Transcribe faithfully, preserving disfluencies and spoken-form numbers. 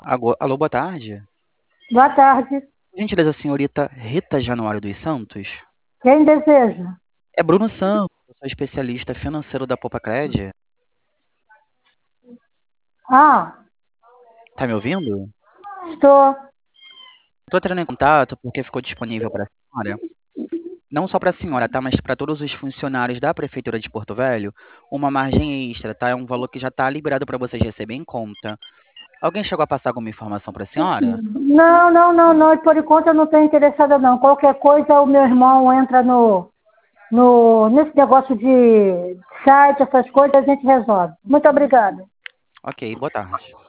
Ago- Alô, boa tarde. Boa tarde. Gentileza, senhorita Rita Januário dos Santos? Quem deseja? É Bruno Santos, eu sou especialista financeiro da Popacred. Ah, Tá me ouvindo? estou. Estou entrando em contato porque ficou disponível para a senhora, não só para a senhora, tá? Mas para todos os funcionários da Prefeitura de Porto Velho, uma margem extra, tá? É um valor que já está liberado para vocês receberem em conta. Alguém chegou a passar alguma informação para a senhora? Não, não, não, não. Por enquanto eu não estou interessada, não. Qualquer coisa, o meu irmão entra no, no, nesse negócio de site, essas coisas, a gente resolve. Muito obrigada. Ok, boa tarde.